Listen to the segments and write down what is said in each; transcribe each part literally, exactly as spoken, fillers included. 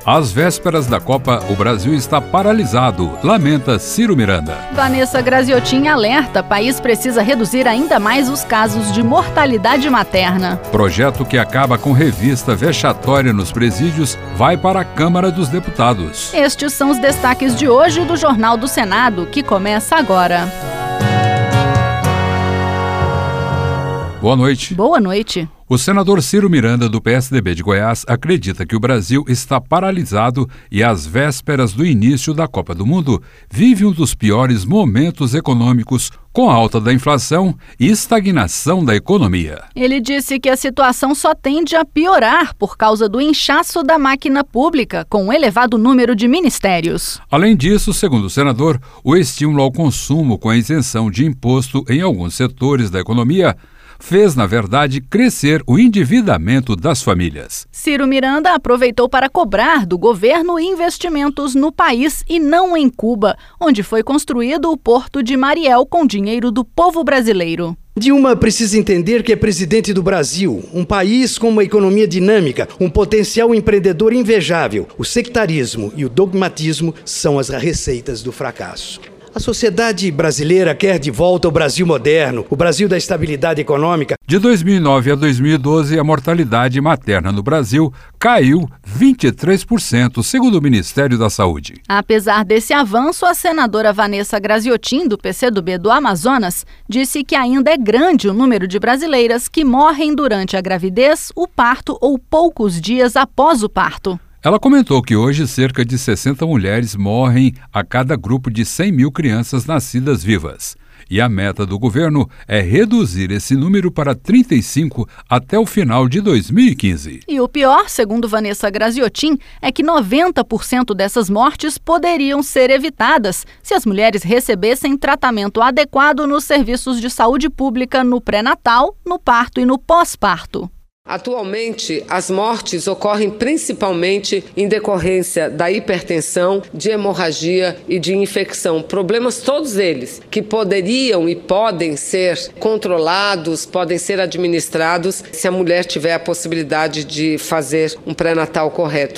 Às vésperas da Copa, o Brasil está paralisado, lamenta Ciro Miranda. Vanessa Graziotin alerta: país precisa reduzir ainda mais os casos de mortalidade materna. Projeto que acaba com revista vexatória nos presídios vai para a Câmara dos Deputados. Estes são os destaques de hoje do Jornal do Senado, que começa agora. Boa noite. Boa noite. O senador Ciro Miranda, do P S D B de Goiás, acredita que o Brasil está paralisado e, às vésperas do início da Copa do Mundo, vive um dos piores momentos econômicos, com a alta da inflação e estagnação da economia. Ele disse que a situação só tende a piorar por causa do inchaço da máquina pública, com um elevado número de ministérios. Além disso, segundo o senador, o estímulo ao consumo com a isenção de imposto em alguns setores da economia fez, na verdade, crescer o endividamento das famílias. Ciro Miranda aproveitou para cobrar do governo investimentos no país e não em Cuba, onde foi construído o Porto de Mariel com dinheiro do povo brasileiro. Dilma precisa entender que é presidente do Brasil, um país com uma economia dinâmica, um potencial empreendedor invejável. O sectarismo e o dogmatismo são as receitas do fracasso. A sociedade brasileira quer de volta o Brasil moderno, o Brasil da estabilidade econômica. De dois mil e nove a dois mil e doze, a mortalidade materna no Brasil caiu vinte e três por cento, segundo o Ministério da Saúde. Apesar desse avanço, a senadora Vanessa Graziotin, do P C do B do Amazonas, disse que ainda é grande o número de brasileiras que morrem durante a gravidez, o parto ou poucos dias após o parto. Ela comentou que hoje cerca de sessenta mulheres morrem a cada grupo de cem mil crianças nascidas vivas. E a meta do governo é reduzir esse número para trinta e cinco até o final de dois mil e quinze. E o pior, segundo Vanessa Graziotin, é que noventa por cento dessas mortes poderiam ser evitadas se as mulheres recebessem tratamento adequado nos serviços de saúde pública no pré-natal, no parto e no pós-parto. Atualmente, as mortes ocorrem principalmente em decorrência da hipertensão, de hemorragia e de infecção. Problemas todos eles que poderiam e podem ser controlados, podem ser administrados se a mulher tiver a possibilidade de fazer um pré-natal correto.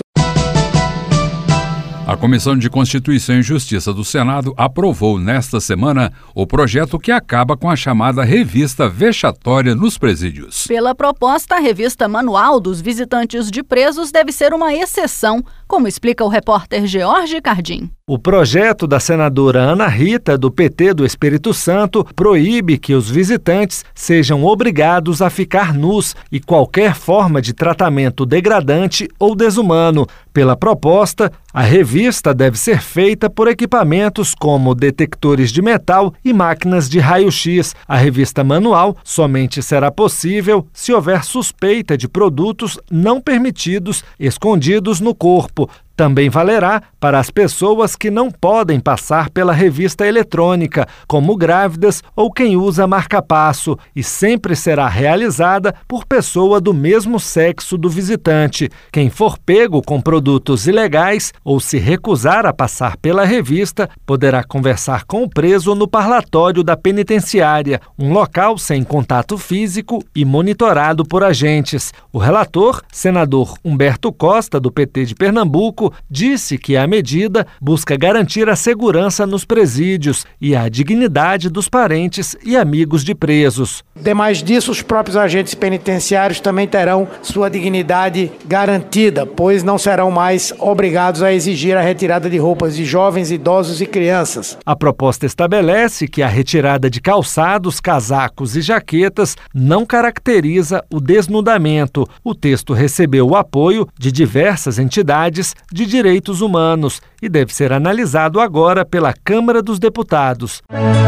A Comissão de Constituição e Justiça do Senado aprovou nesta semana o projeto que acaba com a chamada revista vexatória nos presídios. Pela proposta, a revista manual dos visitantes de presos deve ser uma exceção, como explica o repórter George Cardim. O projeto da senadora Ana Rita, do P T do Espírito Santo, proíbe que os visitantes sejam obrigados a ficar nus e qualquer forma de tratamento degradante ou desumano. Pela proposta, a revista deve ser feita por equipamentos como detectores de metal e máquinas de raio-x. A revista manual somente será possível se houver suspeita de produtos não permitidos escondidos no corpo. Também valerá para as pessoas que não podem passar pela revista eletrônica, como grávidas ou quem usa marca-passo, e sempre será realizada por pessoa do mesmo sexo do visitante. Quem for pego com produtos ilegais ou se recusar a passar pela revista, poderá conversar com o preso no parlatório da penitenciária, um local sem contato físico e monitorado por agentes. O relator, senador Humberto Costa, do P T de Pernambuco, disse que a medida busca garantir a segurança nos presídios e a dignidade dos parentes e amigos de presos. Demais disso, os próprios agentes penitenciários também terão sua dignidade garantida, pois não serão mais obrigados a exigir a retirada de roupas de jovens, idosos e crianças. A proposta estabelece que a retirada de calçados, casacos e jaquetas não caracteriza o desnudamento. O texto recebeu o apoio de diversas entidades de direitos humanos e deve ser analisado agora pela Câmara dos Deputados.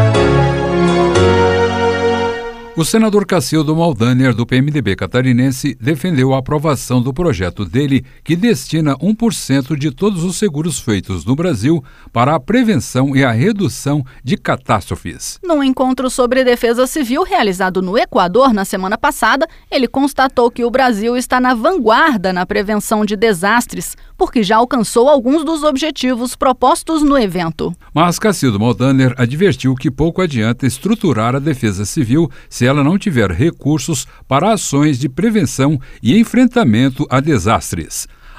O senador Cacildo Maldaner, do P M D B catarinense, defendeu a aprovação do projeto dele que destina um por cento de todos os seguros feitos no Brasil para a prevenção e a redução de catástrofes. Num encontro sobre defesa civil realizado no Equador na semana passada, ele constatou que o Brasil está na vanguarda na prevenção de desastres, porque já alcançou alguns dos objetivos propostos no evento. Mas Cacildo Maldaner advertiu que pouco adianta estruturar a defesa civil se ela não tiver recursos para ações de prevenção e enfrentamento a desastres.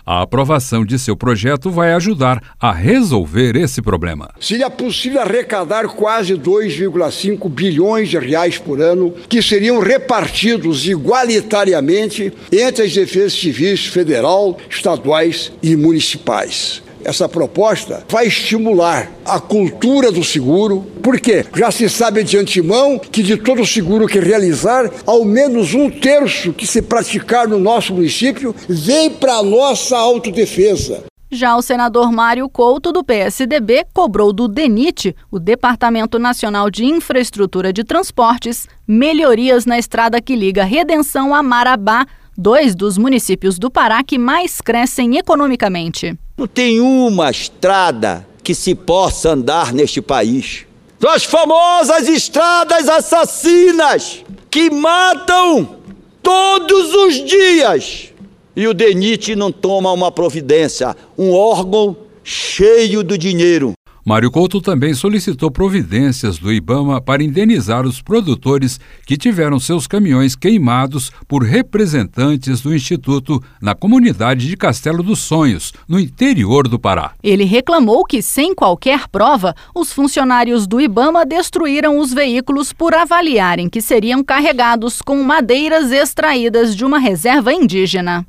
A aprovação de seu projeto vai ajudar a resolver esse problema. Seria possível arrecadar quase dois vírgula cinco bilhões de reais por ano, que seriam repartidos igualitariamente entre as defesas civis federal, estaduais e municipais. Essa proposta vai estimular a cultura do seguro, porque já se sabe de antemão que de todo seguro que realizar, ao menos um terço que se praticar no nosso município vem para a nossa autodefesa. Já o senador Mário Couto, do P S D B, cobrou do DENIT, o Departamento Nacional de Infraestrutura de Transportes, melhorias na estrada que liga Redenção a Marabá, dois dos municípios do Pará que mais crescem economicamente. Não tem uma estrada que se possa andar neste país. São as famosas estradas assassinas que matam todos os dias. E o DENIT não toma uma providência, um órgão cheio do dinheiro. Mário Couto também solicitou providências do IBAMA para indenizar os produtores que tiveram seus caminhões queimados por representantes do Instituto na comunidade de Castelo dos Sonhos, no interior do Pará. Ele reclamou que, sem qualquer prova, os funcionários do IBAMA destruíram os veículos por avaliarem que seriam carregados com madeiras extraídas de uma reserva indígena.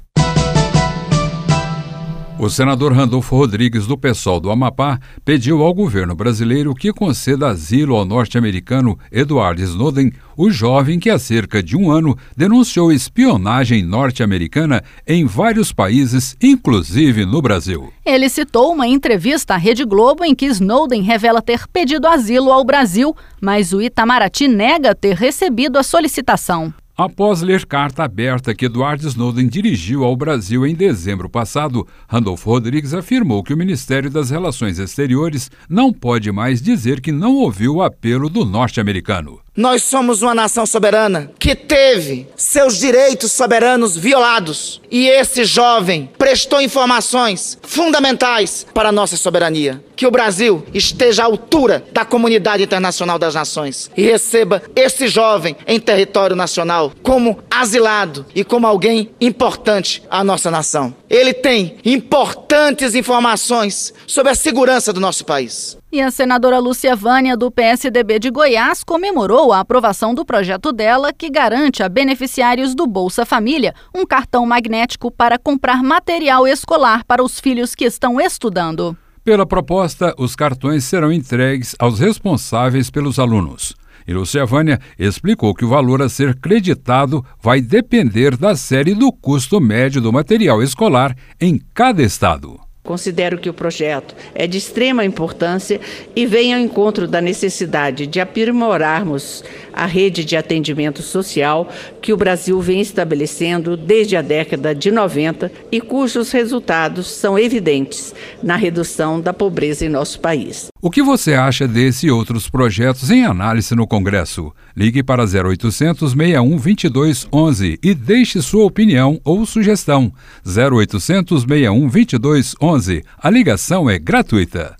O senador Randolfo Rodrigues, do PSOL do Amapá, pediu ao governo brasileiro que conceda asilo ao norte-americano Edward Snowden, o jovem que há cerca de um ano denunciou espionagem norte-americana em vários países, inclusive no Brasil. Ele citou uma entrevista à Rede Globo em que Snowden revela ter pedido asilo ao Brasil, mas o Itamaraty nega ter recebido a solicitação. Após ler carta aberta que Edward Snowden dirigiu ao Brasil em dezembro passado, Randolfo Rodrigues afirmou que o Ministério das Relações Exteriores não pode mais dizer que não ouviu o apelo do norte-americano. Nós somos uma nação soberana que teve seus direitos soberanos violados. E esse jovem prestou informações fundamentais para a nossa soberania. Que o Brasil esteja à altura da comunidade internacional das nações e receba esse jovem em território nacional como asilado e como alguém importante à nossa nação. Ele tem importantes informações sobre a segurança do nosso país. E a senadora Lúcia Vânia, do P S D B de Goiás, comemorou a aprovação do projeto dela que garante a beneficiários do Bolsa Família um cartão magnético para comprar material escolar para os filhos que estão estudando. Pela proposta, os cartões serão entregues aos responsáveis pelos alunos. E Lúcia Vânia explicou que o valor a ser creditado vai depender da série do custo médio do material escolar em cada estado. Considero que o projeto é de extrema importância e vem ao encontro da necessidade de aprimorarmos a rede de atendimento social que o Brasil vem estabelecendo desde a década de noventa e cujos resultados são evidentes na redução da pobreza em nosso país. O que você acha desse e outros projetos em análise no Congresso? Ligue para zero oitocentos, seis um, vinte e dois, onze e deixe sua opinião ou sugestão. zero oitocentos, seis um, vinte e dois, onze. A ligação é gratuita.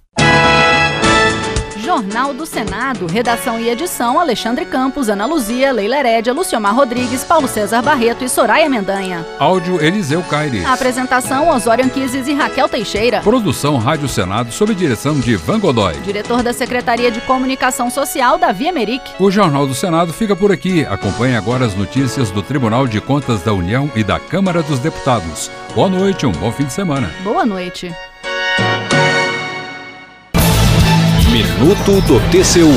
Jornal do Senado, redação e edição, Alexandre Campos, Ana Luzia, Leila Herédia, Luciomar Rodrigues, Paulo César Barreto e Soraya Mendanha. Áudio Eliseu Caires. Apresentação Osório Anquises e Raquel Teixeira. Produção Rádio Senado sob direção de Van Godoy. Diretor da Secretaria de Comunicação Social, Davi Emerick. O Jornal do Senado fica por aqui. Acompanhe agora as notícias do Tribunal de Contas da União e da Câmara dos Deputados. Boa noite, um bom fim de semana. Boa noite. Minuto do T C U.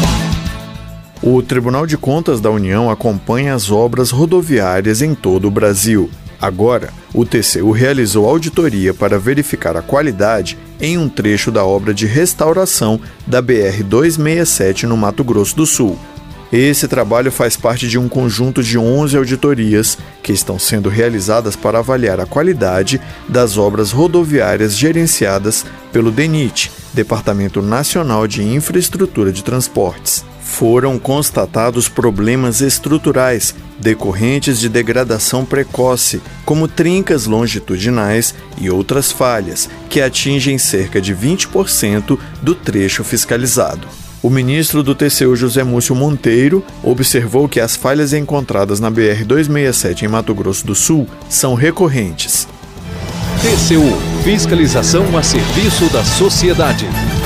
O Tribunal de Contas da União acompanha as obras rodoviárias em todo o Brasil. Agora, o T C U realizou auditoria para verificar a qualidade em um trecho da obra de restauração da B R duzentos e sessenta e sete no Mato Grosso do Sul. Esse trabalho faz parte de um conjunto de onze auditorias que estão sendo realizadas para avaliar a qualidade das obras rodoviárias gerenciadas pelo DENIT, Departamento Nacional de Infraestrutura de Transportes. Foram constatados problemas estruturais decorrentes de degradação precoce, como trincas longitudinais e outras falhas, que atingem cerca de vinte por cento do trecho fiscalizado. O ministro do T C U, José Múcio Monteiro, observou que as falhas encontradas na B R duzentos e sessenta e sete em Mato Grosso do Sul são recorrentes. T C U. Fiscalização a serviço da sociedade.